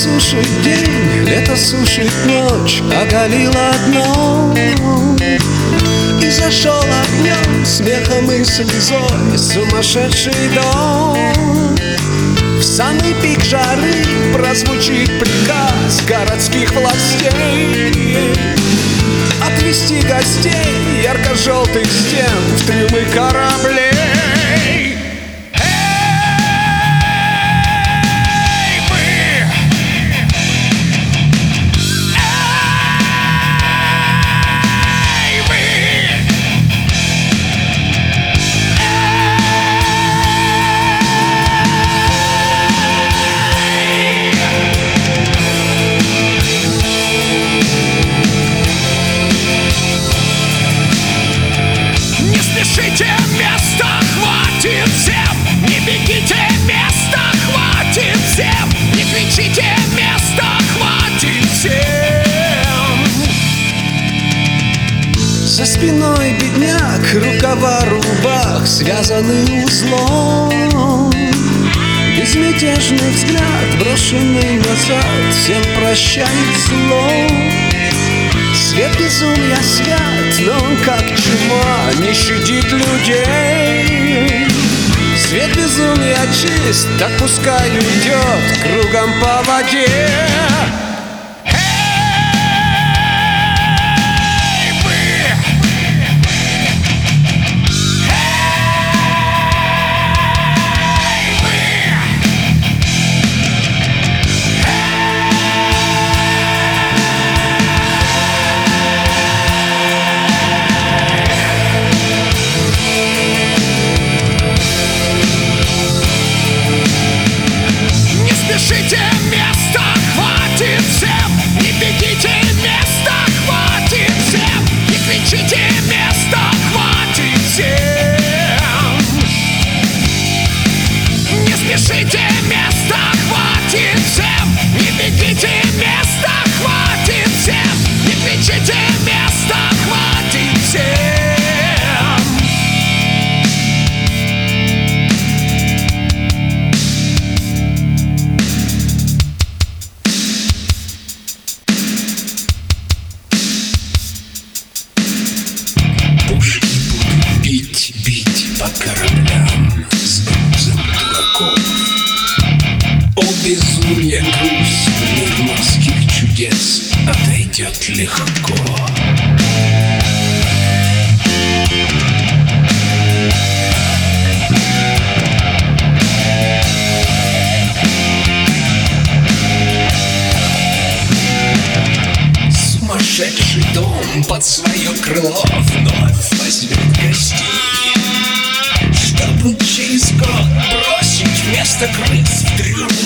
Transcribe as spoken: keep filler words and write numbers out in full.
сушит день, лето сушит ночь, оголило дно. И зашел огнем, смехом и слезой сумасшедший дом. В самый пик жары прозвучит приказ городских властей отвезти гостей ярко-желтых стен в трюмы кораблей. Спешите, места хватит всем! Не бегите, места хватит всем! Не кричите, места хватит всем! За спиной бедняк, рукава рубах связаны узлом. Безмятежный взгляд, брошенный назад, всем прощает зло. Свет безумия свят, но он как чума не щадит людей. Свет безумия чист, так пускай идет кругом по воде. Спешите, места хватит всем! Не бегите, места хватит всем! Не кричите, места хватит всем! Не спешите, места хватит всем! Не бегите, места хватит всем! Не кричите, места хватит всем! Пушки будут бить, бить по кораблям с грузом дураков. О, безумие, груз мир морских чудес отойдет легко. Сумасшедший дом под свое крыло вновь возьмет гостей, чтобы через год бросить вместо крыс в трюм